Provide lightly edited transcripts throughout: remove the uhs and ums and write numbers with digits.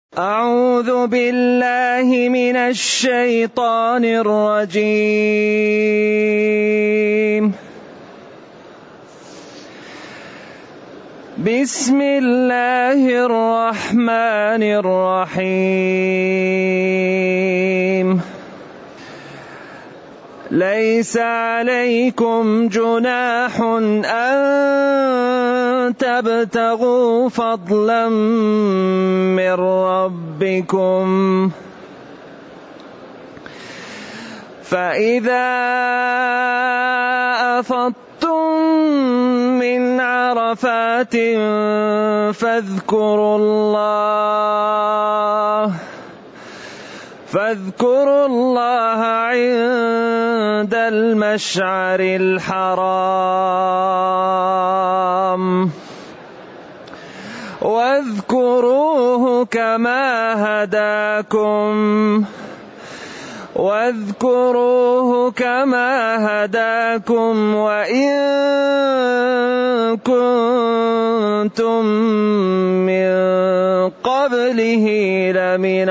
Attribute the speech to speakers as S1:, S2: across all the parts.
S1: أعوذ بالله من الشيطان الرجيم. بسم الله الرحمن الرحيم. ليس عليكم جناح أن تبتغوا فضلا من ربكم، فإذا أفضتم من عرفات فاذكروا الله عند المشعر الحرام، واذكروه كما هداكم وإن كنتم من قبله لمن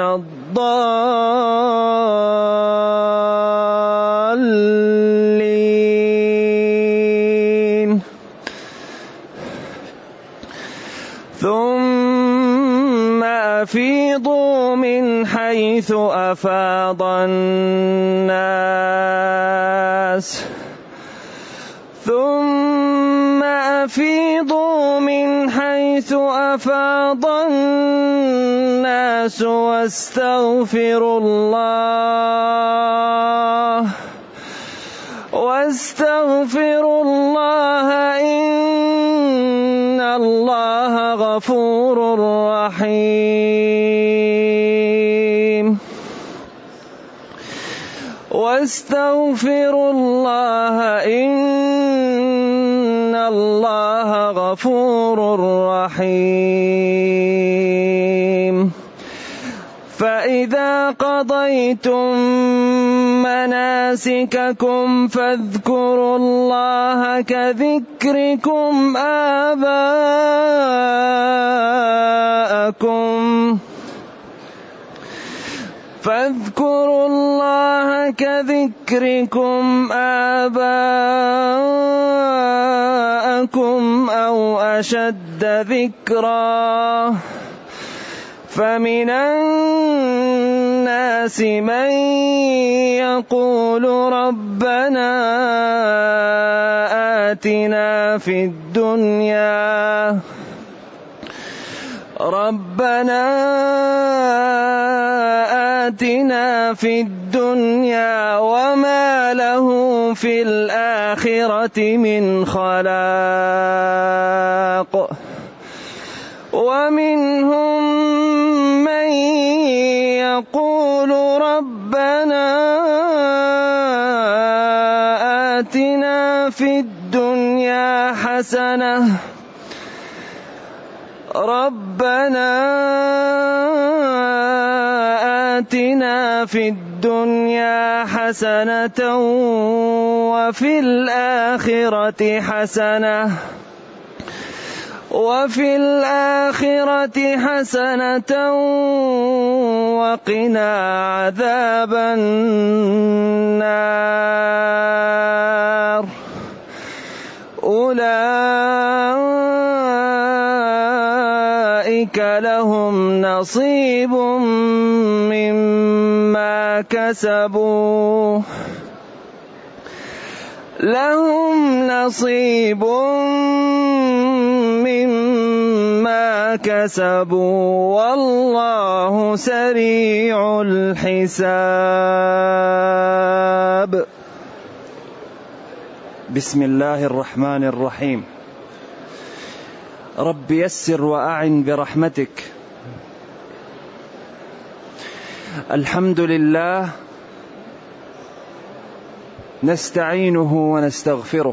S1: الضالين. ثم أفيضوا من حيث أفاض الناس واستغفروا الله إن الله غفور رحيم. واستغفروا الله إن الله غفور رحيم. فإذا قضيتم مناسككم فاذكروا الله كذكركم آباءكم أو أشد ذكرا. فمن الناس من يقول ربنا آتنا في الدنيا وما له في الآخرة من خلاق. ومنهم من يقول ربنا آتنا في الدنيا حسنة وفي الآخرة حسنة وقنا عذاب النار. أولئك لهم نصيب مما كسبوا والله سريع الحساب. بسم الله الرحمن الرحيم. رب يسر وأعن برحمتك. الحمد لله نستعينه ونستغفره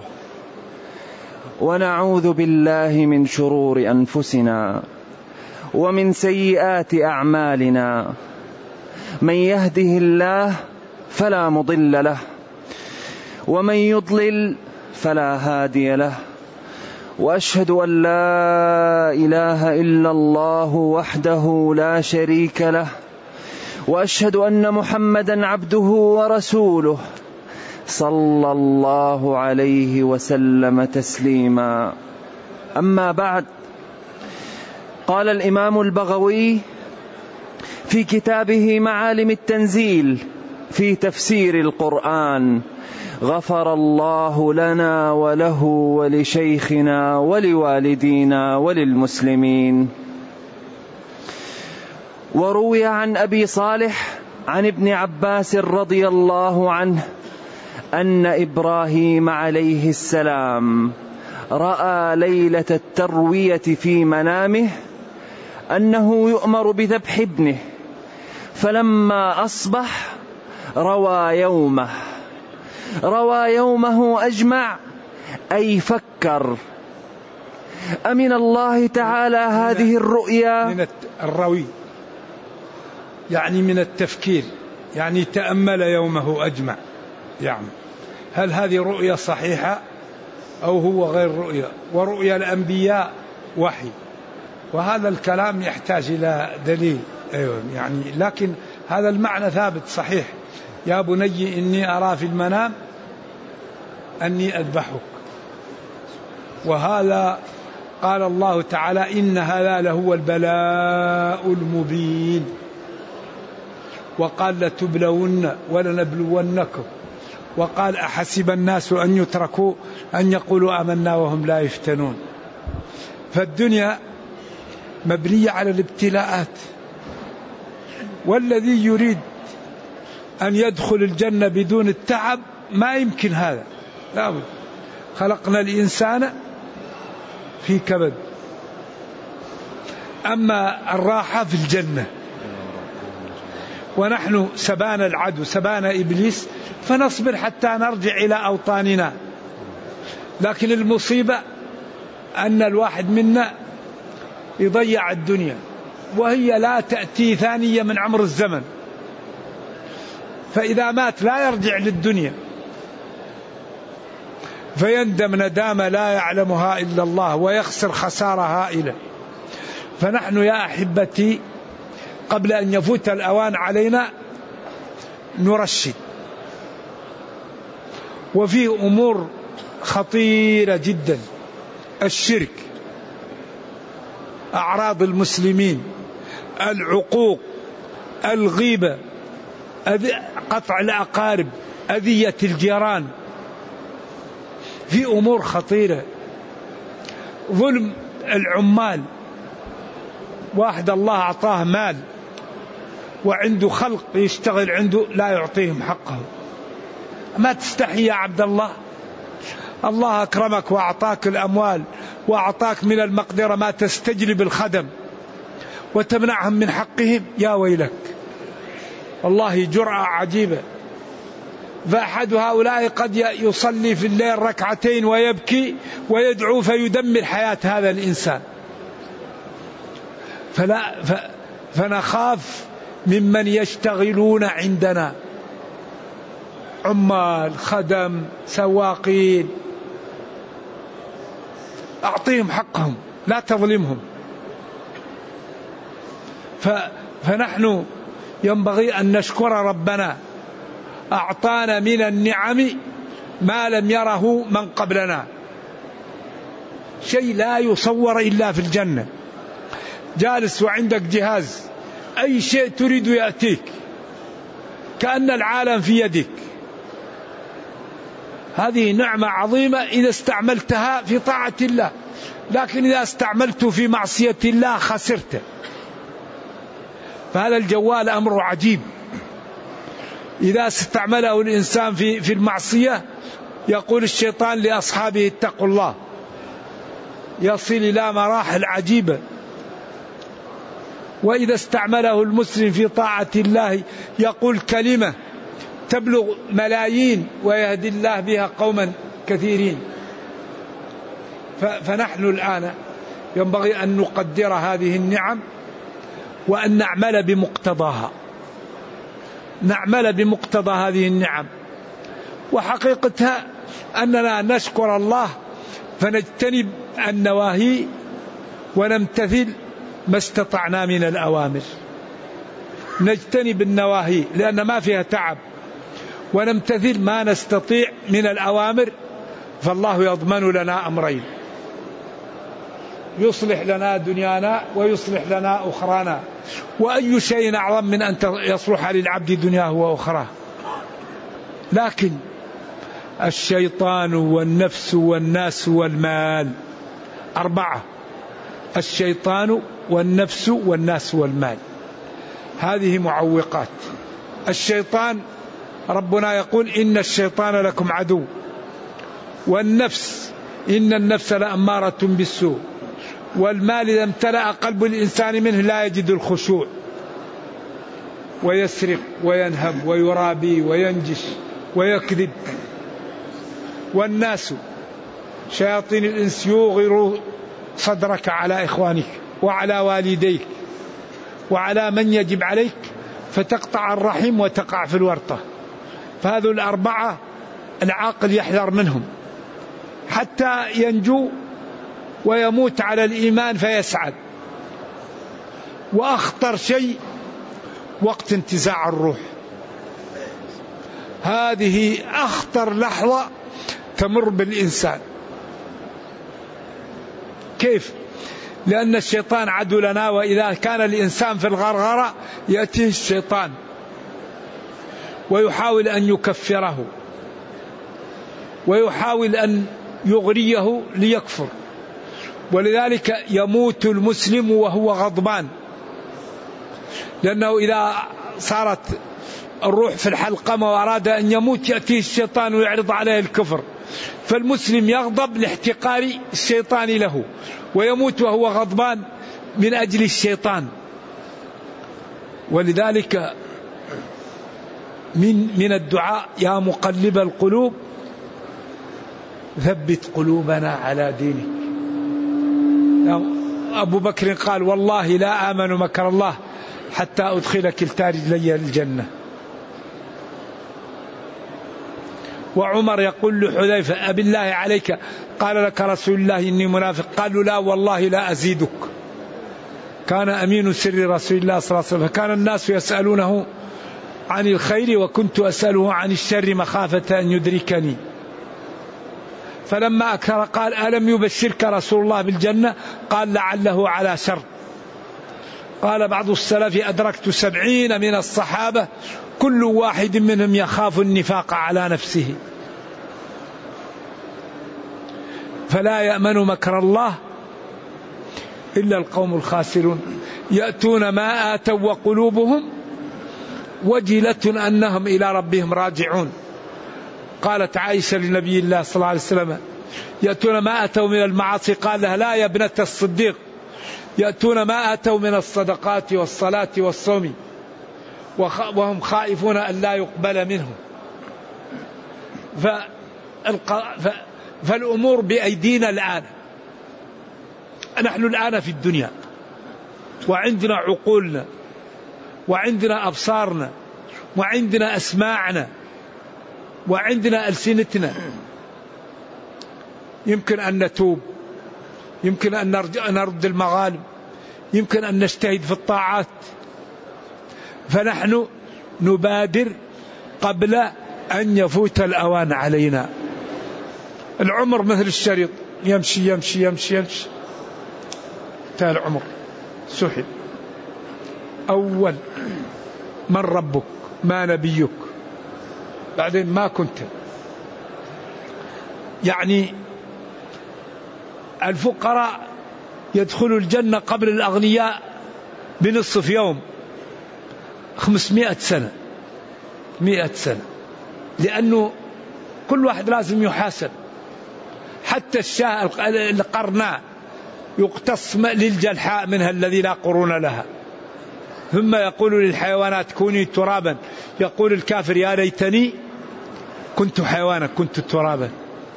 S1: ونعوذ بالله من شرور أنفسنا ومن سيئات أعمالنا. من يهده الله فلا مضل له ومن يضلل فلا هادي له، وأشهد أن لا إله إلا الله وحده لا شريك له، وأشهد أن محمدا عبده ورسوله صلى الله عليه وسلم تسليما. أما بعد، قال الإمام البغوي في كتابه معالم التنزيل في تفسير القرآن: غفر الله لنا وله ولشيخنا ولوالدينا وللمسلمين. وروي عن أبي صالح عن ابن عباس رضي الله عنه أن إبراهيم عليه السلام رأى ليلة التروية في منامه أنه يؤمر بذبح ابنه، فلما أصبح روى يومه أجمع، أي فكر. أمن الله تعالى هذه الرؤيا
S2: من الروي، يعني من التفكير، يعني تأمل يومه أجمع. يعني هل هذه رؤيا صحيحة أو هو غير رؤيا؟ ورؤيا الأنبياء وحي، وهذا الكلام يحتاج إلى دليل. أيوة يعني، لكن هذا المعنى ثابت صحيح: يا بني إني أرى في المنام أني أذبحك. وهذا قال الله تعالى: إن هذا لهو البلاء المبين. وقال: لتبلون ولنبلونكم. وقال: أحسب الناس أن يتركوا أن يقولوا آمنا وهم لا يفتنون. فالدنيا مبنية على الابتلاءات، والذي يريد أن يدخل الجنة بدون التعب ما يمكن هذا. لا بد. خلقنا الإنسان في كبد. أما الراحة في الجنة. ونحن سبانا العدو، سبانا إبليس، فنصبر حتى نرجع إلى أوطاننا. لكن المصيبة أن الواحد منا يضيع الدنيا، وهي لا تأتي ثانية من عمر الزمن، فإذا مات لا يرجع للدنيا، فيندم ندامة لا يعلمها إلا الله، ويخسر خسارة هائلة. فنحن يا أحبتي قبل أن يفوت الأوان علينا نرشد. وفيه أمور خطيرة جدا: الشرك، أعراض المسلمين، العقوق، الغيبة، قطع الأقارب، أذية الجيران. في أمور خطيرة، ظلم العمال. واحد الله أعطاه مال وعنده خلق يشتغل عنده لا يعطيهم حقه. ما تستحي يا عبد الله؟ الله أكرمك وأعطاك الأموال وأعطاك من المقدرة ما تستجلب الخدم وتمنعهم من حقهم؟ يا ويلك، والله جرأة عجيبة. فأحد هؤلاء قد يصلي في الليل ركعتين ويبكي ويدعو فيدمر حياة هذا الإنسان. فنخاف ممن يشتغلون عندنا، عمال، خدم، سواقين، أعطيهم حقهم، لا تظلمهم. فنحن ينبغي أن نشكر ربنا، أعطانا من النعم ما لم يره من قبلنا، شيء لا يصور إلا في الجنة. جالس وعندك جهاز، أي شيء تريد يأتيك، كأن العالم في يدك. هذه نعمة عظيمة إذا استعملتها في طاعة الله، لكن إذا استعملته في معصية الله خسرته. فهذا الجوال أمر عجيب، إذا استعمله الإنسان في المعصية يقول الشيطان لأصحابه: اتقوا الله، يصل إلى مراحل عجيبة. وإذا استعمله المسلم في طاعة الله يقول كلمة تبلغ ملايين ويهدي الله بها قوما كثيرين. فنحن الآن ينبغي أن نقدر هذه النعم وأن نعمل بمقتضاها، نعمل بمقتضى هذه النعم. وحقيقتها أننا نشكر الله فنجتنب النواهي ونمتثل ما استطعنا من الأوامر. نجتنب النواهي لأن ما فيها تعب، ونمتثل ما نستطيع من الأوامر، فالله يضمن لنا أمرين: يصلح لنا دنيانا ويصلح لنا أخرانا. وأي شيء أعظم من أن يصلح للعبد دنياه وأخراه؟ لكن الشيطان والنفس والناس والمال، 4: الشيطان والنفس والناس والمال، هذه معوقات. الشيطان ربنا يقول: إن الشيطان لكم عدو. والنفس: إن النفس لأمارة بالسوء. والمال إذا امتلأ قلب الإنسان منه لا يجد الخشوع، ويسرق وينهب ويرابي وينجش ويكذب. والناس: شياطين الإنس يوغر صدرك على إخوانك وعلى والديك وعلى من يجب عليك، فتقطع الرحم وتقع في الورطة. فهذو 4 العاقل يحذر منهم حتى ينجو ويموت على الإيمان فيسعد. وأخطر شيء وقت انتزاع الروح، هذه أخطر لحظة تمر بالإنسان. كيف؟ لأن الشيطان عدو لنا، وإذا كان الإنسان في الغرغرة يأتيه الشيطان ويحاول أن يكفره ويحاول أن يغريه ليكفر. ولذلك يموت المسلم وهو غضبان، لأنه إذا صارت الروح في الحلقمة وأراد أن يموت يأتيه الشيطان ويعرض عليه الكفر، فالمسلم يغضب لاحتقار الشيطان له ويموت وهو غضبان من أجل الشيطان. ولذلك من الدعاء: يا مقلب القلوب ثبت قلوبنا على دينك. أبو بكر قال: والله لا آمن مكر الله حتى أدخل كلتا رجلي الجنة. وعمر يقول لحذيفة: أبالله عليك قال لك رسول الله إني منافق؟ قال له: لا والله لا أزيدك. كان أمين سر رسول الله صلى الله عليه وسلم، فكان الناس يسألونه عن الخير وكنت أسأله عن الشر مخافة أن يدركني. فلما أكثر قال: ألم يبشرك رسول الله بالجنة؟ قال: لعله على شر. قال بعض السلف: أدركت 70 من الصحابة كل واحد منهم يخاف النفاق على نفسه. فلا يأمن مكر الله إلا القوم الخاسرون، يأتون ما آتوا وقلوبهم وجلة أنهم إلى ربهم راجعون. قالت عائشة لنبي الله صلى الله عليه وسلم: يأتون ما آتوا من المعاصي. قال لها: لا يا ابنة الصديق، يأتون ما آتوا من الصدقات والصلاة والصوم وهم خائفون أن لا يقبل منهم. فالأمور بأيدينا الآن. نحن الآن في الدنيا وعندنا عقولنا وعندنا أبصارنا وعندنا أسماعنا وعندنا ألسنتنا. يمكن أن نتوب، يمكن أن نرد المغالب، يمكن أن نجتهد في الطاعات. فنحن نبادر قبل أن يفوت الأوان علينا. العمر مثل الشريط، يمشي يمشي يمشي يمشي، انتهى العمر، سحب. أول من ربك؟ ما نبيك؟ بعدين ما كنت. يعني الفقراء يدخلوا الجنة قبل الأغنياء بنصف يوم، 500 سنة، 100 سنة، لأنه كل واحد لازم يحاسب. حتى الشاة القرناء يقتص للجلحاء منها الذي لا قرون لها. ثم يقول للحيوانات: كوني ترابا. يقول الكافر: يا ليتني كنت حيوانا كنت ترابا.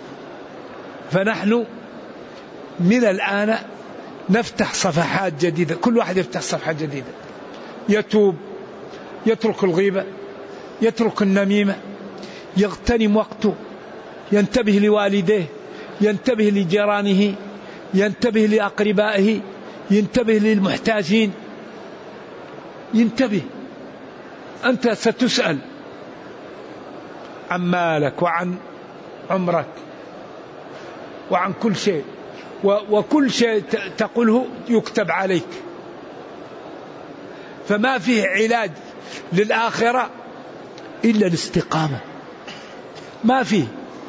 S2: فنحن من الآن نفتح صفحات جديدة، كل واحد يفتح صفحة جديدة، يتوب، يترك الغيبة، يترك النميمة، يغتنم وقته، ينتبه لوالديه، ينتبه لجيرانه، ينتبه لأقربائه، ينتبه للمحتاجين، ينتبه. أنت ستسأل عن مالك وعن عمرك وعن كل شيء، وكل شيء تقوله يكتب عليك. فما فيه علاج للآخرة إلا الاستقامة، ما فيه.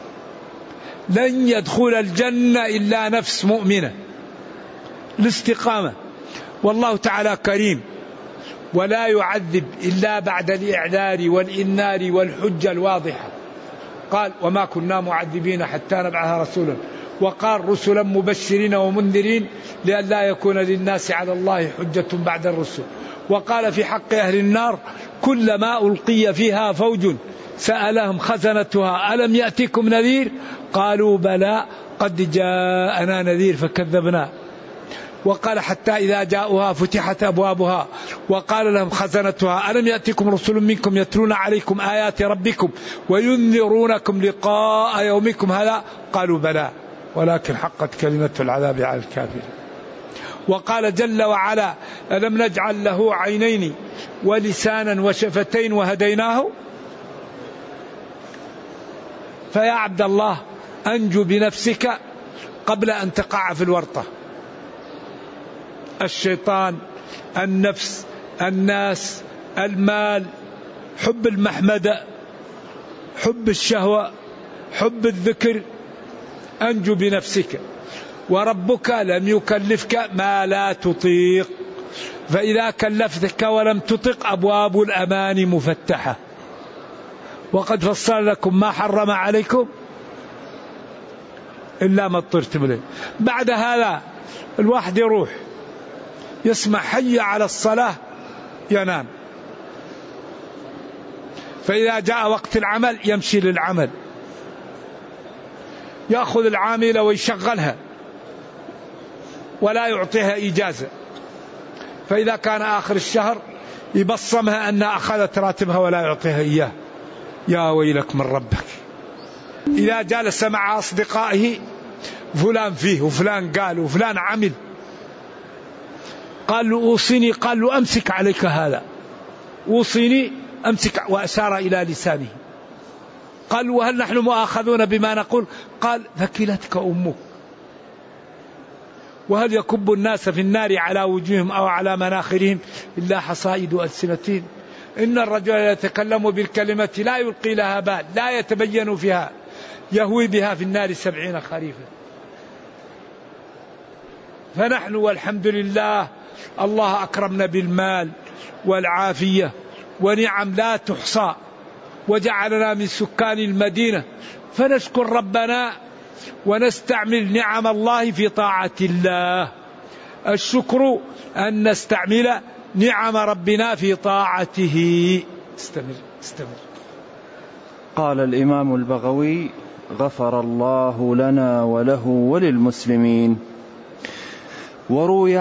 S2: لن يدخل الجنة إلا نفس مؤمنة. الاستقامة. والله تعالى كريم ولا يعذب إلا بعد الإعذار والإنذار والحجة الواضحة. قال وما كنا معذبين حتى نبعث رسولا، وقال رسلا مبشرين ومنذرين لئلا يكون للناس على الله حجة بعد الرسل. وقال في حق أهل النار كلما ألقي فيها فوج سألهم خزنتها ألم يأتكم نذير قالوا بلى قد جاءنا نذير فكذبنا. وقال حتى إذا جاءوها فتحت أبوابها وقال لهم خزنتها ألم يأتكم رسل منكم يتلون عليكم آيات ربكم وينذرونكم لقاء يومكم هذا قالوا بلى ولكن حقت كلمة العذاب على الكافرين. وقال جل وعلا ألم نجعل له عينين ولسانا وشفتين وهديناه. فيا عبد الله أنجو بنفسك قبل أن تقع في الورطة. الشيطان، النفس، الناس، المال، حب المحمدة، حب الشهوة، حب الذكر. أنجو بنفسك. وربك لم يكلفك ما لا تطيق، فإذا كلفتك ولم تطق أبواب الأمان مفتحة. وقد فصل لكم ما حرم عليكم إلا ما اضطرتم إليه. بعد هذا الواحد يروح يسمع حي على الصلاة ينام، فإذا جاء وقت العمل يمشي للعمل، يأخذ العاملة ويشغلها ولا يعطيها إجازة، فإذا كان آخر الشهر يبصمها أن أخذت راتبها ولا يعطيها إياه. يا ويلك من ربك. إذا جالس مع أصدقائه فلان فيه وفلان قال وفلان عمل، قال له أوصيني، قال له أمسك عليك هذا، أوصيني أمسك، وأشار إلى لسانه. قال وهل نحن مؤاخذون بما نقول؟ قال ثكلتك أمك. وهل يكب الناس في النار على وجوههم أو على مناخرهم إلا حصائد ألسنتهم. إن الرجل يتكلم بالكلمة لا يلقي لها بال لا يتبين فيها يهوي بها في النار 70 خريفا. فنحن والحمد لله الله أكرمنا بالمال والعافية ونعم لا تحصى، وجعلنا من سكان المدينة، فنشكر ربنا ونستعمل نعم الله في طاعة الله. الشكر أن نستعمل نعم ربنا في طاعته. استمر.
S1: قال الإمام البغوي غفر الله لنا وله وللمسلمين. وروي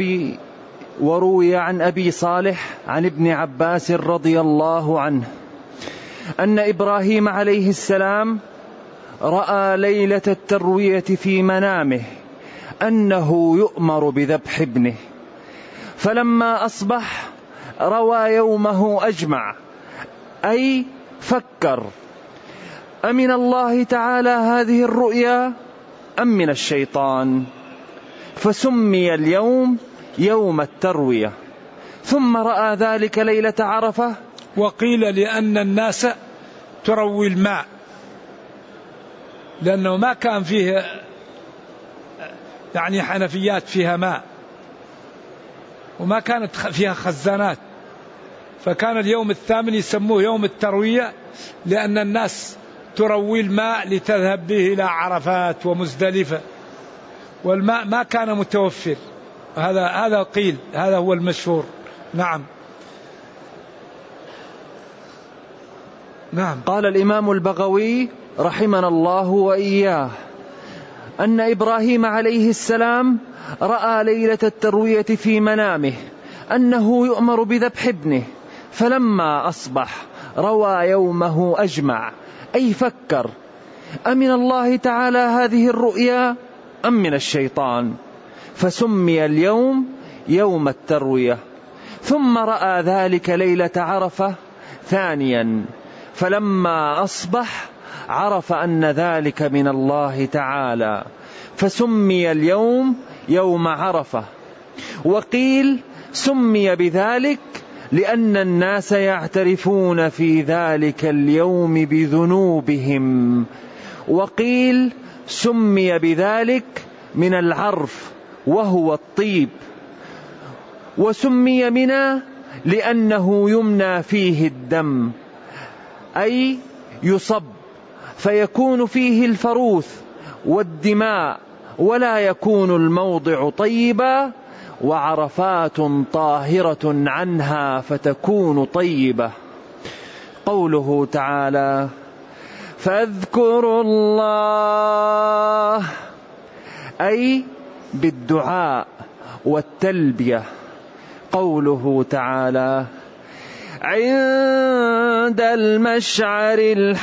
S1: عن أبي صالح عن ابن عباس رضي الله عنه أن إبراهيم عليه السلام رأى ليلة التروية في منامه أنه يؤمر بذبح ابنه، فلما أصبح روى يومه أجمع، أي فكر أمن الله تعالى هذه الرؤيا أم من الشيطان، فسمي اليوم يوم التروية. ثم رأى ذلك ليلة عرفة.
S2: وقيل لأن الناس تروي الماء، لأنه ما كان فيه يعني حنفيات فيها ماء، وما كانت فيها خزانات، فكان اليوم الثامن يسموه يوم التروية، لأن الناس تروي الماء لتذهب به إلى عرفات ومزدلفة، والماء ما كان متوفر. هذا قيل، هذا هو المشهور. نعم.
S1: قال الإمام البغوي رحمنا الله وإياه أن إبراهيم عليه السلام رأى ليلة التروية في منامه أنه يؤمر بذبح ابنه، فلما أصبح روى يومه أجمع، أي فكر أمن الله تعالى هذه الرؤيا أم من الشيطان؟ فسمي اليوم يوم التروية. ثم رأى ذلك ليلة عرفة ثانيا، فلما أصبح عرف أن ذلك من الله تعالى، فسمي اليوم يوم عرفة. وقيل سمي بذلك لأن الناس يعترفون في ذلك اليوم بذنوبهم، وقيل سمي بذلك من العرف وهو الطيب. وسمي منى لأنه يمنى فيه الدم، أي يصب فيكون فيه الفروث والدماء ولا يكون الموضع طيبا، وعرفات طاهرة عنها فتكون طيبة. قوله تعالى: فاذكروا الله، أي بالدعاء والتلبية. قوله تعالى: عند المشعر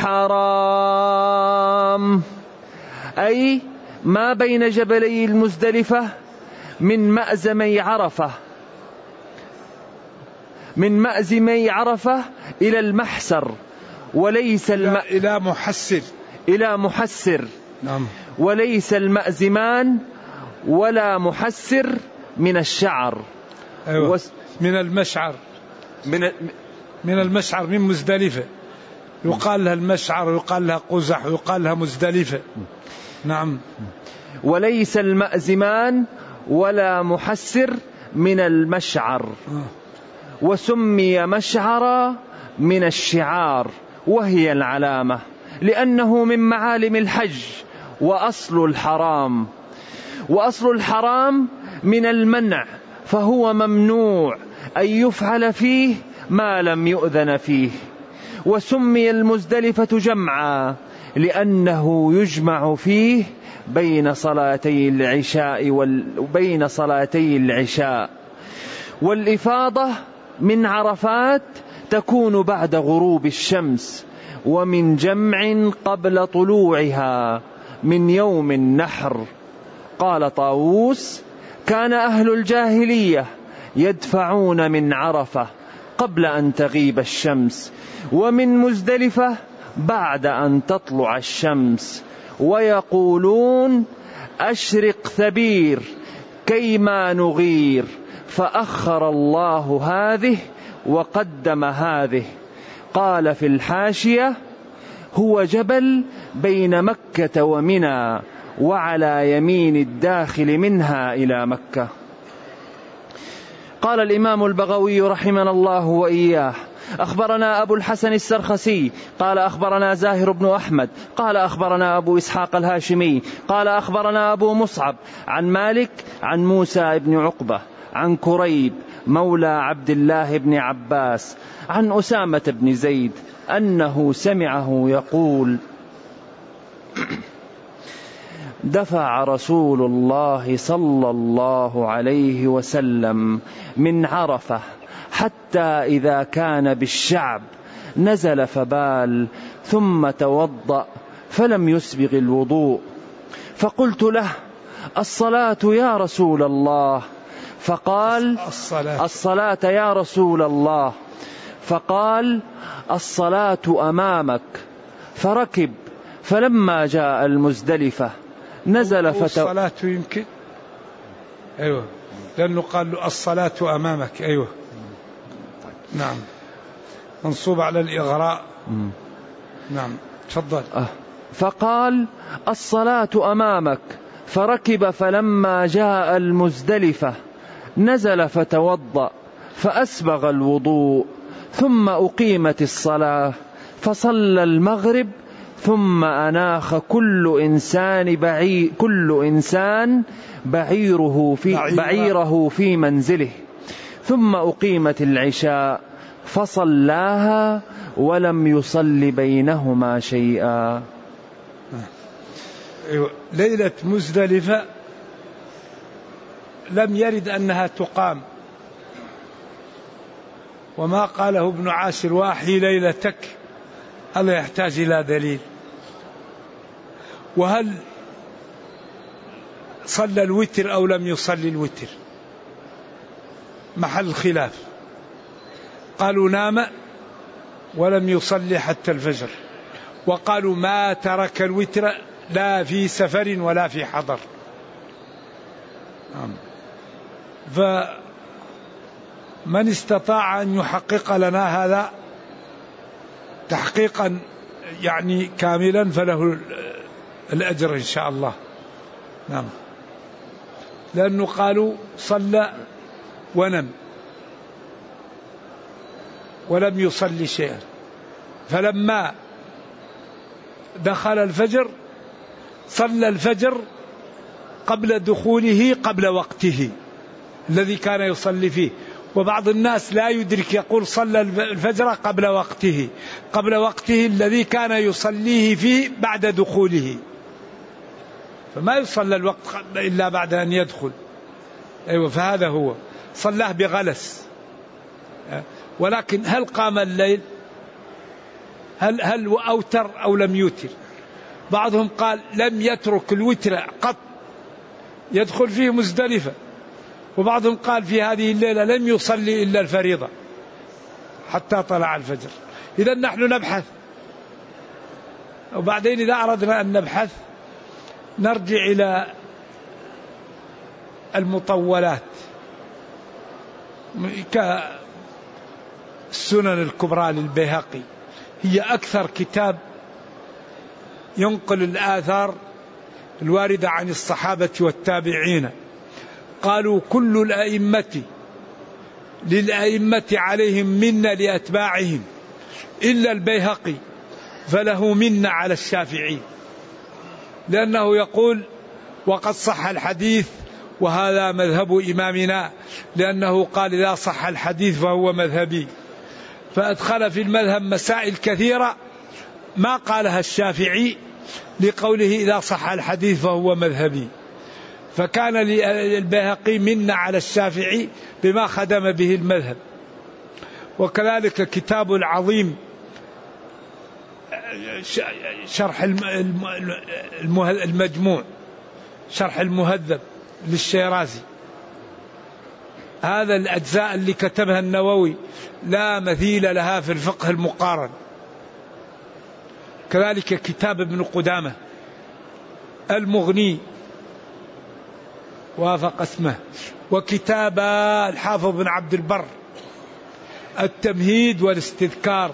S1: الحرام، أي ما بين جبلي المزدلفة من مأزمي عرفة إلى المحسر، وليس إلى محسر
S2: نعم.
S1: وليس المأزمان ولا محسر من الشعر.
S2: أيوة. من المشعر من مزدلفة، يقال لها المشعر ويقال لها قزح ويقال لها مزدلفة. نعم.
S1: وليس المأزمان ولا محسر من المشعر، وسمي مشعرا من الشعار وهي العلامة، لأنه من معالم الحج. وأصل الحرام من المنع، فهو ممنوع أن يفعل فيه ما لم يؤذن فيه. وسمي المزدلفة جمعا لأنه يجمع فيه بين صلاتي العشاء والإفاضة من عرفات تكون بعد غروب الشمس، ومن جمع قبل طلوعها من يوم النحر. قال طاووس: كان أهل الجاهلية يدفعون من عرفة قبل أن تغيب الشمس، ومن مزدلفة بعد أن تطلع الشمس، ويقولون: أشرق ثبير كيما نغير، فأخر الله هذه وقدم هذه. قال في الحاشية: هو جبل بين مكة ومنى، وعلى يمين الداخل منها إلى مكة. قال الإمام البغوي رحمنا الله وإياه: أخبرنا أبو الحسن السرخسي قال أخبرنا زاهر بن أحمد قال أخبرنا أبو إسحاق الهاشمي قال أخبرنا أبو مصعب عن مالك عن موسى بن عقبة عن كريب مولى عبد الله بن عباس عن أسامة بن زيد أنه سمعه يقول: دفع رسول الله صلى الله عليه وسلم من عرفة حتى إذا كان بالشعب نزل فبال، ثم توضأ فلم يسبغ الوضوء، فقلت له: الصلاة يا رسول الله؟ فقال: الصلاة يا رسول الله. فقال: الصلاة أمامك. فركب، فلما جاء المزدلفة نزل
S2: الصلاة يمكن أيوة، لأنه قال له الصلاة أمامك. أيوة نعم، منصوب على الإغراء. نعم تفضل.
S1: فقال: الصلاة أمامك. فركب، فلما جاء المزدلفة نزل فتوضأ فأسبغ الوضوء، ثم أقيمت الصلاة فصلى المغرب، ثم أناخ كل إنسان بعيره في منزله، ثم أقيمت العشاء فصلاها ولم يصل بينهما شيئا.
S2: ليلة مزدلفة لم يرد أنها تقام، وما قاله ابن عاشر: وأحيي ليلتك، هذا يحتاج إلى دليل. وهل صلى الوتر أو لم يصلي الوتر؟ محل خلاف. قالوا نام ولم يصلي حتى الفجر، وقالوا ما ترك الوتر لا في سفر ولا في حضر. فمن استطاع أن يحقق لنا هذا تحقيقا يعني كاملا فله الأجر إن شاء الله. نعم. لأنه قالوا صلى ونم ولم يصلي شيئا، فلما دخل الفجر صلى الفجر قبل دخوله قبل وقته الذي كان يصلي فيه. وبعض الناس لا يدرك يقول صلى الفجر قبل وقته، قبل وقته الذي كان يصليه فيه بعد دخوله، فما يصلى الوقت إلا بعد أن يدخل. أيوة، فهذا هو صلاه بغلس. ولكن هل قام الليل؟ هل أوتر أو لم يوتر؟ بعضهم قال لم يترك الوتر قط، يدخل فيه مزدلفة. وبعضهم قال في هذه الليلة لم يصلي إلا الفريضة حتى طلع الفجر. إذا نحن نبحث، وبعدين إذا أردنا أن نبحث نرجع إلى المطولات كالسنن الكبرى للبيهقي، هي أكثر كتاب ينقل الآثار الواردة عن الصحابة والتابعين. قالوا كل الأئمة للأئمة عليهم منا لأتباعهم إلا البيهقي فله منا على الشافعي، لأنه يقول وقد صح الحديث وهذا مذهب إمامنا، لأنه قال إذا صح الحديث فهو مذهبي، فأدخل في المذهب مسائل كثيرة ما قالها الشافعي لقوله إذا صح الحديث فهو مذهبي. فكان للبيهقي منا على الشافعي بما خدم به المذهب. وكذلك كتاب العظيم شرح المجموع، شرح المهذب للشيرازي، هذا الأجزاء اللي كتبها النووي لا مثيل لها في الفقه المقارن. كذلك كتاب ابن قدامة المغني وافق اسمه، وكتاب الحافظ بن عبد البر التمهيد والاستذكار،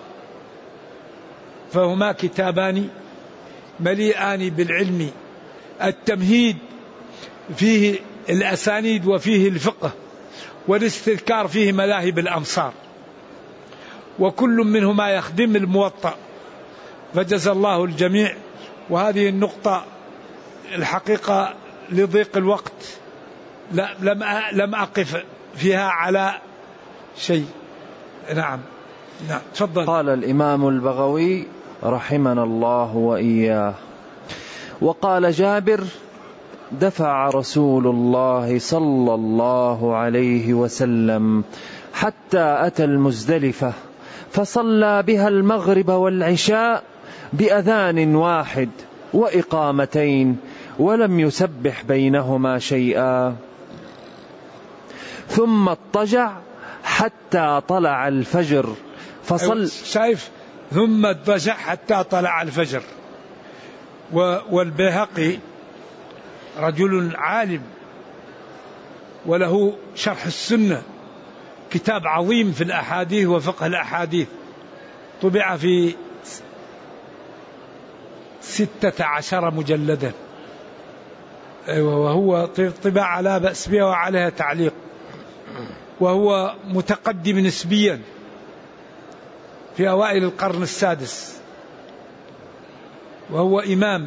S2: فهما كتابان مليئان بالعلم. التمهيد فيه الأسانيد وفيه الفقه، والاستذكار فيه مذاهب الأمصار، وكل منهما يخدم الموطأ، فجزى الله الجميع. وهذه النقطة الحقيقة لضيق الوقت لم أقف فيها على شيء. نعم تفضل.
S1: قال الإمام البغوي رحمنا الله وإياه: وقال جابر: دفع رسول الله صلى الله عليه وسلم حتى أتى المزدلفة فصلى بها المغرب والعشاء بأذان واحد وإقامتين ولم يسبح بينهما شيئا، ثم اضطجع حتى طلع الفجر
S2: شايف، ثم اضطجع حتى طلع الفجر. والبيهقي رجل عالم وله شرح السنة، كتاب عظيم في الأحاديث وفقه الأحاديث، طبع في 16 مجلدا، وهو طبع لا بأس بها وعليها تعليق، وهو متقدم نسبيا في أوائل القرن السادس، وهو إمام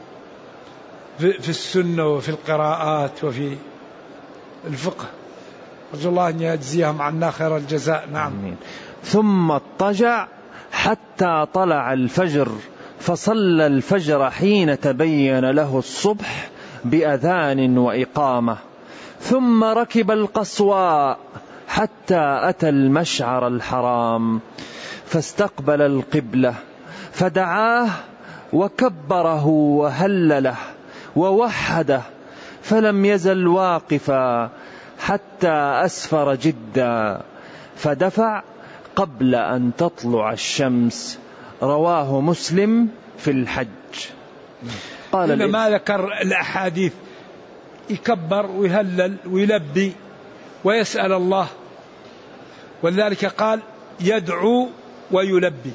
S2: في السنة وفي القراءات وفي الفقه، أرجو الله أن يجزيهم عنا خير الجزاء. نعم.
S1: ثم اضطجع حتى طلع الفجر فصلى الفجر حين تبين له الصبح بأذان وإقامة، ثم ركب القصواء حتى أتى المشعر الحرام فاستقبل القبلة فدعاه وكبره وهلله ووحده، فلم يزل واقفا حتى أسفر جدا، فدفع قبل أن تطلع الشمس. رواه مسلم في الحج.
S2: قال ما ذكر الأحاديث يكبر ويهلل ويلبي ويسأل الله، ولذلك قال يدعو ويلبي.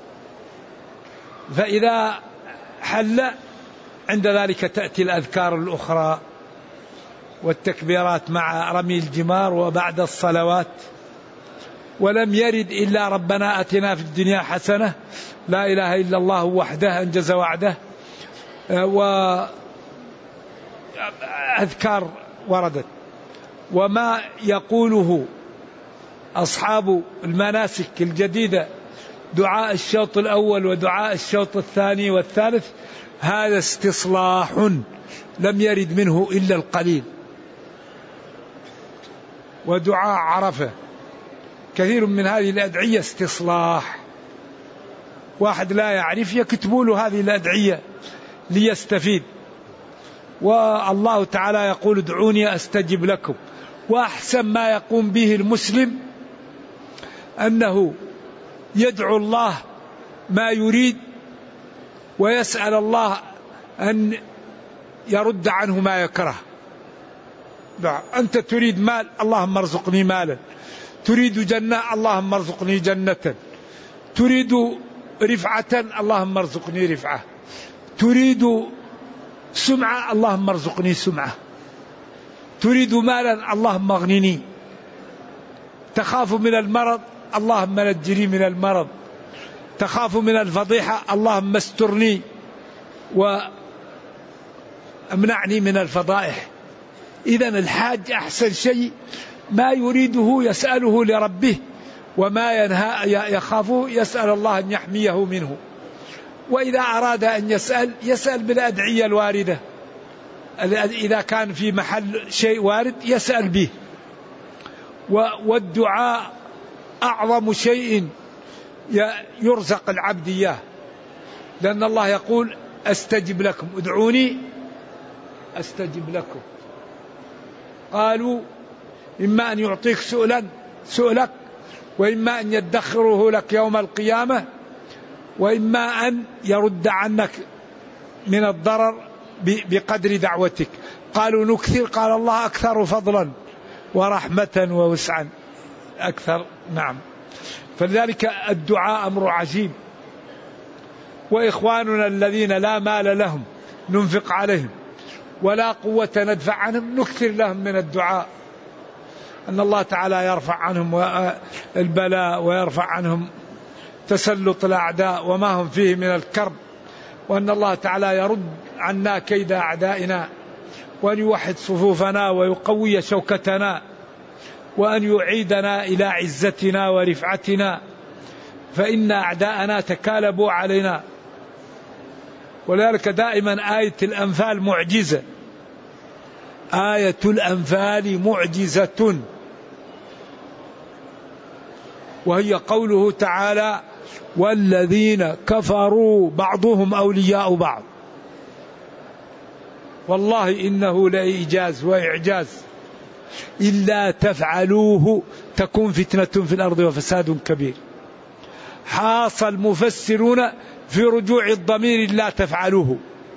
S2: فإذا حل عند ذلك تأتي الأذكار الأخرى والتكبيرات مع رمي الجمار وبعد الصلوات. ولم يرد إلا ربنا أتنا في الدنيا حسنة، لا إله إلا الله وحده أنجز وعده، وأذكار وردت. وما يقوله أصحاب المناسك الجديدة دعاء الشوط الأول ودعاء الشوط الثاني والثالث، هذا استصلاح لم يرد منه إلا القليل. ودعاء عرفة كثير من هذه الأدعية استصلاح، واحد لا يعرف يكتبوا له هذه الأدعية ليستفيد. والله تعالى يقول ادعوني أستجب لكم. وأحسن ما يقوم به المسلم أنه يدعو الله ما يريد ويسأل الله أن يرد عنه ما يكره. أنت تريد مال، اللهم ارزقني مالا. تريد جنة، اللهم ارزقني جنة. تريد رفعة، اللهم ارزقني رفعة. تريد سمعة، اللهم ارزقني سمعة. تريد مالا، اللهم اغنني. تخاف من المرض، اللهم نجني من المرض. تخاف من الفضيحة، اللهم استرني وامنعني من الفضائح. إذن الحاج أحسن شيء ما يريده يسأله لربه، وما يخافه يسأل الله أن يحميه منه. وإذا أراد أن يسأل بالأدعية الواردة، إذا كان في محل شيء وارد يسأل به. والدعاء أعظم شيء يرزق العبد إياه، لأن الله يقول أستجب لكم، ادعوني أستجب لكم. قالوا إما أن يعطيك سؤلك، وإما أن يدخره لك يوم القيامة، وإما أن يرد عنك من الضرر بقدر دعوتك. قالوا نكثر، قال الله أكثر فضلا ورحمة ووسعا أكثر. نعم. فلذلك الدعاء أمر عجيب. وإخواننا الذين لا مال لهم ننفق عليهم ولا قوة ندفع عنهم، نكثر لهم من الدعاء أن الله تعالى يرفع عنهم البلاء ويرفع عنهم تسلط الأعداء وما هم فيه من الكرب، وأن الله تعالى يرد عنا كيد أعدائنا، وأن يوحد صفوفنا ويقوي شوكتنا، وأن يعيدنا إلى عزتنا ورفعتنا، فإن أعداءنا تكالبوا علينا. ولذلك دائما آية الأنفال معجزة، آية الأنفال معجزة، وهي قوله تعالى والذين كفروا بعضهم أولياء بعض. والله إنه لإيجاز وإعجاز. إلا تفعلوه تكون فتنة في الأرض وفساد كبير. حاص المفسرون في رجوع الضمير لا تفعلوه.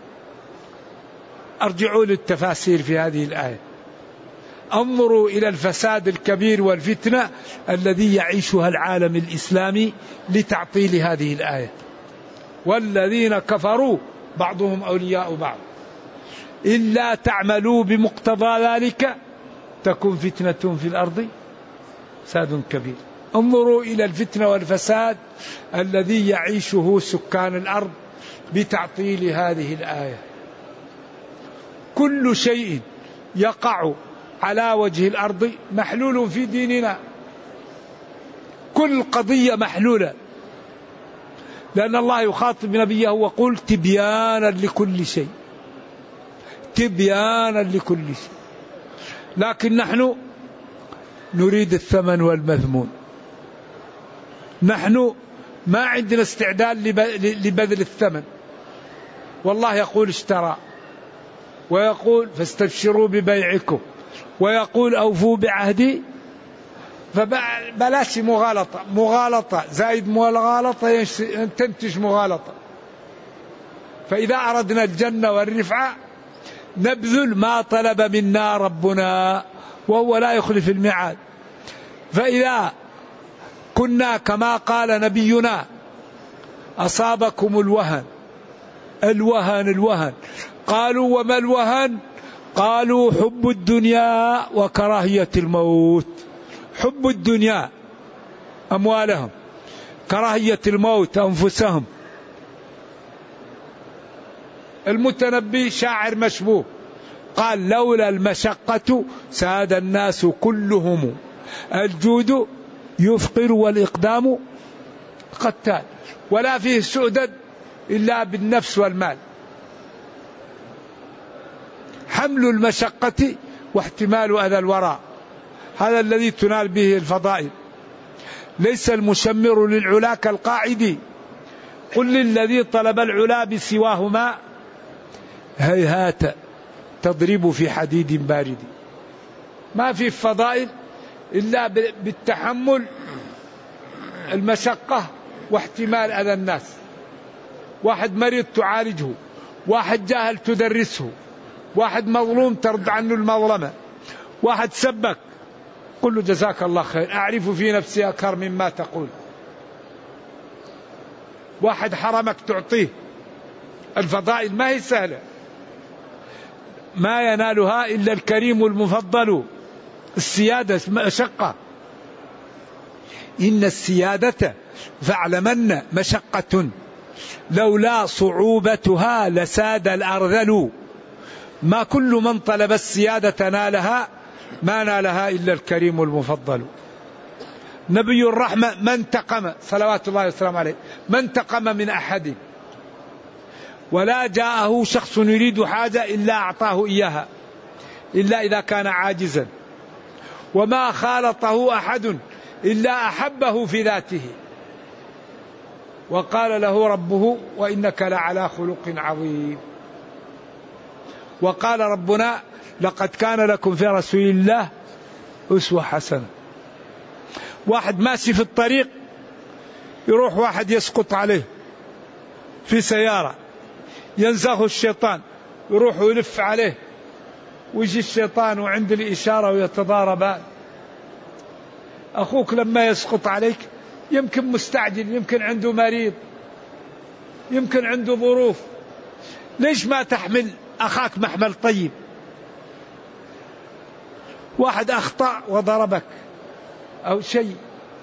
S2: أرجعوا للتفاسير في هذه الآية، انظروا إلى الفساد الكبير والفتنة الذي يعيشها العالم الإسلامي لتعطيل هذه الآية. والذين كفروا بعضهم أولياء بعض إلا تعملوا بمقتضى ذلك تكون فتنة في الأرض فساد كبير. انظروا إلى الفتنة والفساد الذي يعيشه سكان الأرض بتعطيل هذه الآية. كل شيء يقع على وجه الأرض محلول في ديننا، كل قضية محلولة، لأن الله يخاطب نبيه ويقول تبيانا لكل شيء، تبيانا لكل شيء. لكن نحن نريد الثمن والمذمون، نحن ما عندنا استعداد لبذل الثمن، والله يقول اشترى، ويقول فاستبشروا ببيعكم، ويقول أوفوا بعهدي. فبلاش مغالطة زائد مغالطة تنتج مغالطة. فإذا أردنا الجنة والرفعة نبذل ما طلب منا ربنا، وهو لا يخلف الميعاد. فإذا كنا كما قال نبينا أصابكم الوهن قالوا وما الوهن؟ قالوا حب الدنيا وكراهية الموت. حب الدنيا أموالهم، كراهية الموت أنفسهم. المتنبي شاعر مشبوه قال لولا المشقة ساد الناس كلهم، الجود يفقر والإقدام قتال. ولا فيه سؤدد إلا بالنفس والمال. حمل المشقة واحتمال أذى الوراء، هذا الذي تنال به الفضائل. ليس المشمر للعلا كالقاعد، قل للذي طلب العلا بسواهما هيهات تضرب في حديد بارد. ما في الفضائل إلا بالتحمل المشقة واحتمال أذى الناس. واحد مريض تعالجه، واحد جاهل تدرسه، واحد مظلوم ترد عنه المظلمة، واحد سبك قل له جزاك الله خير، أعرف في نفسي أكثر مما تقول. واحد حرمك تعطيه. الفضائل ما هي سهلة، ما ينالها إلا الكريم المفضل. السيادة مشقة. إن السيادة فاعلمن مشقة، لولا صعوبتها لساد الأرذل. ما كل من طلب السيادة نالها، ما نالها إلا الكريم المفضل. نبي الرحمة ما انتقم صلوات الله وسلامه عليه، ما انتقم من أحد، ولا جاءه شخص يريد حاجة إلا أعطاه إياها إلا إذا كان عاجزا، وما خالطه أحد إلا أحبه في ذاته. وقال له ربه وإنك لعلى خلق عظيم. وقال ربنا لقد كان لكم في رسول الله أسوة حسنة. واحد ماشي في الطريق يروح واحد يسقط عليه في سيارة، ينزغه الشيطان، يروح ويلف عليه، ويجي الشيطان وعند الإشارة ويتضاربان. أخوك لما يسقط عليك يمكن مستعجل، يمكن عنده مريض، يمكن عنده ظروف، ليش ما تحمل أخاك محمل طيب؟ واحد أخطأ وضربك أو شيء،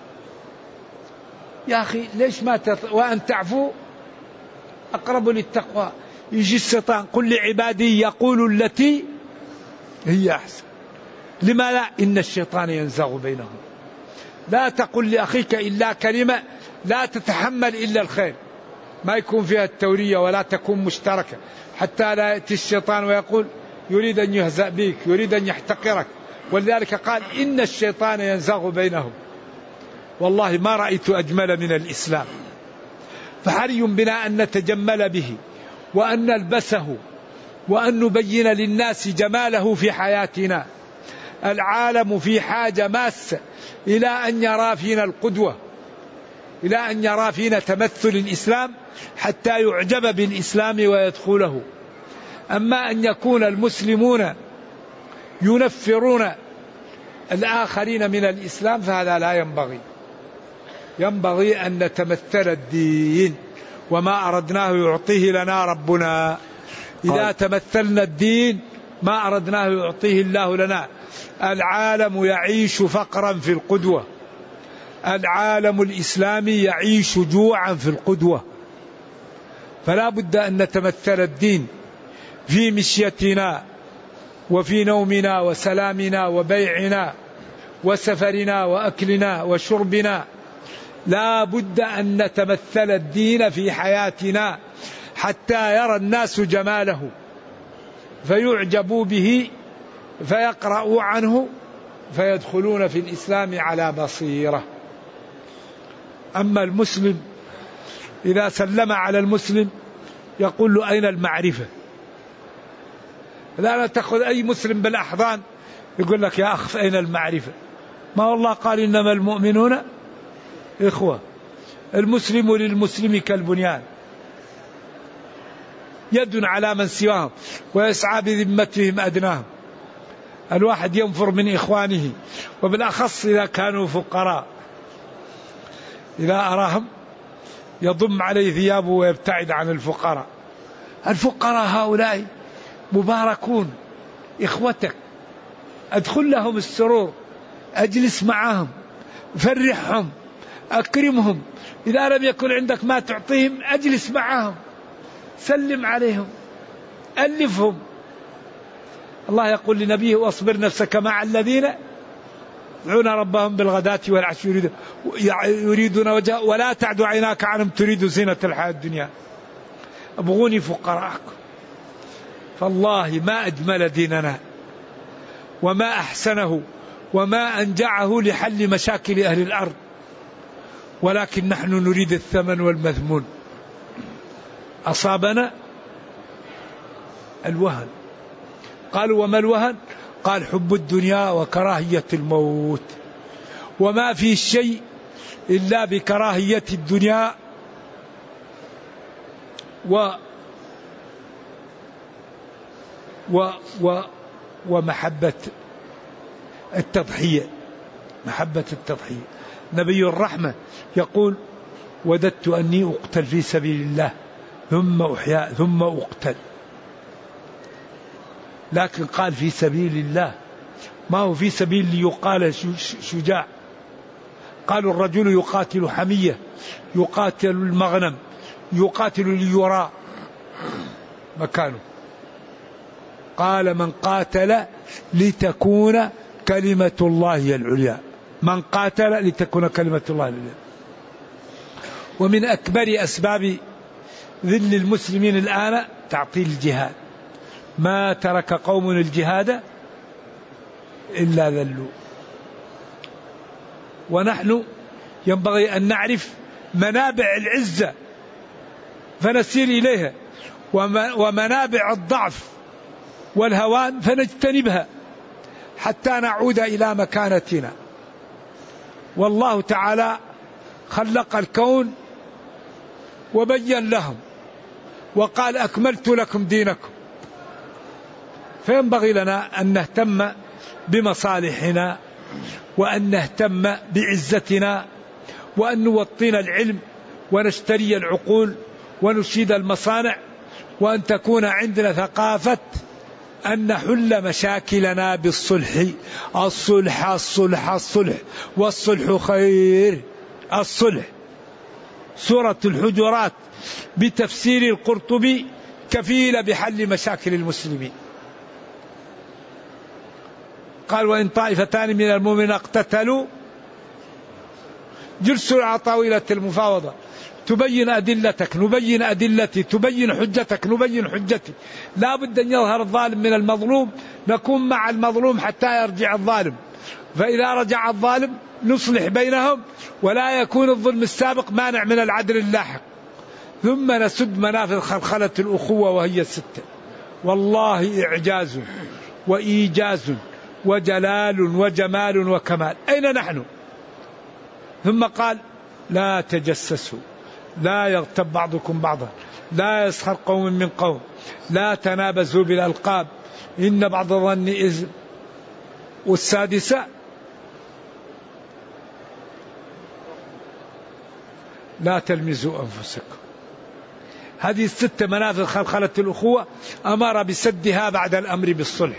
S2: يا أخي ليش ما وأن تعفو أقرب للتقوى. يجي الشيطان قل لعبادي يقول التي هي أحسن. لما لا؟ إن الشيطان ينزغ بينهم. لا تقل لأخيك إلا كلمة، لا تتحمل إلا الخير، ما يكون فيها التورية ولا تكون مشتركة، حتى لا يأتي الشيطان ويقول يريد أن يهزأ بك، يريد أن يحتقرك. ولذلك قال إن الشيطان ينزغ بينهم. والله ما رأيت أجمل من الإسلام. فحري بنا أن نتجمل به وأن نلبسه وأن نبين للناس جماله في حياتنا. العالم في حاجة ماسة إلى أن يرى فينا القدوة، إلى أن يرى فينا تمثل الإسلام حتى يعجب بالإسلام ويدخله. أما أن يكون المسلمون ينفرون الآخرين من الإسلام فهذا لا ينبغي. ينبغي أن نتمثل الدين، وما أردناه يعطيه لنا ربنا. إذا تمثلنا الدين ما أردناه يعطيه الله لنا. العالم يعيش فقرا في القدوة، العالم الإسلامي يعيش جوعا في القدوة. فلا بد أن نتمثل الدين في مشيتنا وفي نومنا وسلامنا وبيعنا وسفرنا وأكلنا وشربنا. لا بد أن نتمثل الدين في حياتنا حتى يرى الناس جماله فيعجبوا به فيقرأوا عنه فيدخلون في الإسلام على بصيرة. أما المسلم إذا سلم على المسلم يقول له أين المعرفة؟ لا تأخذ أي مسلم بالأحضان يقول لك يا أخ أين المعرفة؟ ما والله قال إنما المؤمنون إخوة. المسلم للمسلم كالبنيان يد على من سواهم ويسعى بذمتهم أدناهم. الواحد ينفر من إخوانه، وبالأخص إذا كانوا فقراء، إذا أراهم يضم عليه ثيابه ويبتعد عن الفقراء. الفقراء هؤلاء مباركون، إخوتك، أدخل لهم السرور، أجلس معهم، فرحهم، أكرمهم. إذا لم يكن عندك ما تعطيهم أجلس معهم، سلم عليهم، ألفهم. الله يقول لنبيه واصبر نفسك مع الذين يدعون ربهم بالغداة والعشي يريدون وجهه ولا تعد عيناك عنهم تريد زينة الحياة الدنيا. أبغوني فقراءكم. فالله ما أجمل ديننا وما أحسنه وما أنجعه لحل مشاكل أهل الأرض، ولكن نحن نريد الثمن والمذمون. أصابنا الوهن. قالوا وما الوهن؟ قال حب الدنيا وكراهية الموت، وما في شيء إلا بكراهية الدنيا ومحبة التضحية. محبة التضحية. نبي الرحمة يقول وددت أني أقتل في سبيل الله ثم أحيا ثم أقتل، لكن قال في سبيل الله، ما هو في سبيل ليقال شجاع. قالوا الرجل يقاتل حمية، يقاتل المغنم، يقاتل ليرى مكانه. قال من قاتل لتكون كلمة الله هي العليا، من قاتل لتكون كلمة الله العليا. ومن أكبر أسباب ذل المسلمين الآن تعطيل الجهاد. ما ترك قوم الجهاد إلا ذلوا. ونحن ينبغي أن نعرف منابع العزة فنسير إليها، ومنابع الضعف والهوان فنجتنبها حتى نعود إلى مكانتنا. والله تعالى خلق الكون وبين لهم وقال أكملت لكم دينكم. فينبغي لنا أن نهتم بمصالحنا، وأن نهتم بعزتنا، وأن نوطن العلم ونشتري العقول ونشيد المصانع، وأن تكون عندنا ثقافة أن نحل مشاكلنا بالصلح. الصلح الصلح الصلح والصلح خير. الصلح. سورة الحجرات بتفسير القرطبي كفيلة بحل مشاكل المسلمين. قال وإن طائفتان من المؤمنين اقتتلوا جلسوا على طاولة المفاوضة تبين أدلتك نبين أدلتي، تبين حجتك نبين حجتي. لا بد أن يظهر الظالم من المظلوم، نكون مع المظلوم حتى يرجع الظالم، فإذا رجع الظالم نصلح بينهم، ولا يكون الظلم السابق مانع من العدل اللاحق. ثم نسد منافذ خلخلة الأخوة وهي الستة. والله إعجاز وإيجاز وجلال وجمال وكمال. أين نحن؟ ثم قال لا تجسسوا، لا يغتب بعضكم بعضا، لا يسخر قوم من قوم، لا تنابزوا بالألقاب، إن بعض الظن إثم. والسادسة لا تلمزوا أنفسكم. هذه الست منافذ خلخلة الأخوة أمر بسدها بعد الأمر بالصلح.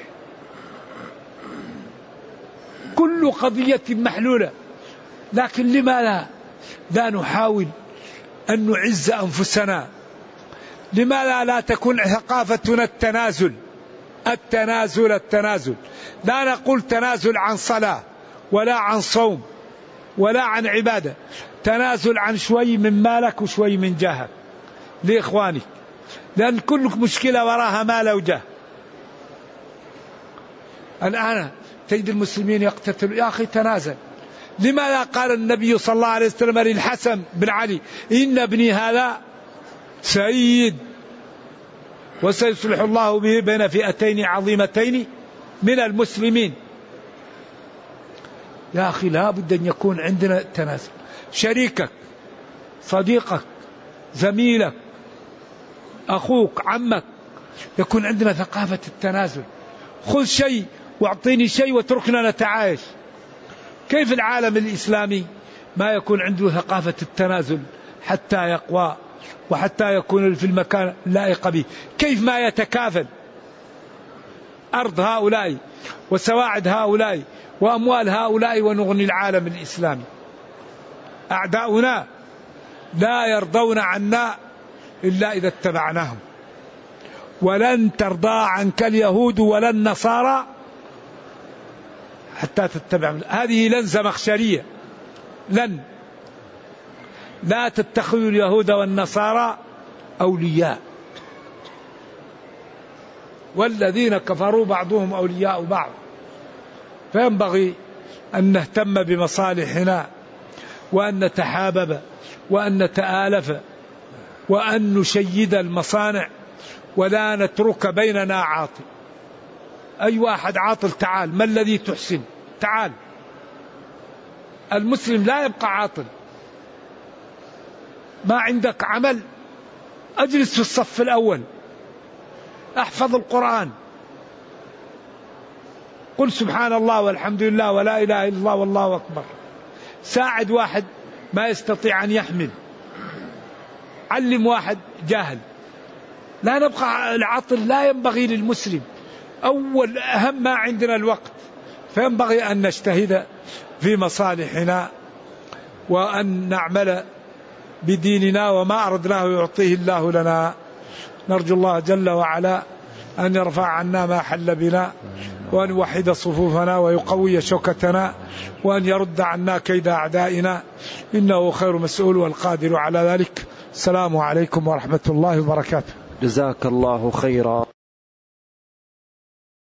S2: كل قضية محلولة، لكن لماذا لا نحاول أن نعز أنفسنا؟ لماذا لا تكون ثقافتنا التنازل التنازل التنازل؟ لا نقول تنازل عن صلاة ولا عن صوم ولا عن عبادة، تنازل عن شوي من مالك وشوي من جاهك لإخوانك، لأن كل مشكلة وراها مال وجاه. الآن تجد المسلمين يقتتلوا، يا أخي تنازل. لماذا قال النبي صلى الله عليه وسلم للحسن بن علي إن ابني هذا سيد وسيصلح الله به بين فئتين عظيمتين من المسلمين. يا أخي لا بد أن يكون عندنا تنازل. شريكك، صديقك، زميلك، أخوك، عمك، يكون عندنا ثقافة التنازل. خذ شيء واعطيني شيء واتركنا نتعايش. كيف العالم الإسلامي ما يكون عنده ثقافة التنازل حتى يقوى وحتى يكون في المكان اللائق به؟ كيف ما يتكافل أرض هؤلاء وسواعد هؤلاء وأموال هؤلاء ونغني العالم الإسلامي؟ أعداؤنا لا يرضون عنا إلا إذا اتبعناهم. ولن ترضى عنك اليهود ولا النصارى حتى تتبع. هذه لن زمخشرية. لن لا تتخذوا اليهود والنصارى أولياء والذين كفروا بعضهم أولياء بعض. فينبغي أن نهتم بمصالحنا وأن نتحابب وأن نتآلف وأن نشيد المصانع ولا نترك بيننا عاطل. أي واحد عاطل تعال، ما الذي تحسن؟ تعال. المسلم لا يبقى عاطل. ما عندك عمل أجلس في الصف الأول، أحفظ القرآن، قل سبحان الله والحمد لله ولا إله إلا الله والله أكبر. ساعد واحد ما يستطيع أن يحمل، علم واحد جاهل. لا نبقى العطل، لا ينبغي للمسلم. أول أهم ما عندنا الوقت، فينبغي أن نجتهد في مصالحنا وأن نعمل بديننا وما أردناه يعطيه الله لنا. نرجو الله جل وعلا أن يرفع عنا ما حل بنا وأن يوحد صفوفنا ويقوي شوكتنا وأن يرد عنا كيد أعدائنا، إنه خير مسؤول والقادر على ذلك. السلام عليكم ورحمة الله وبركاته.
S1: جزاك الله خيرا.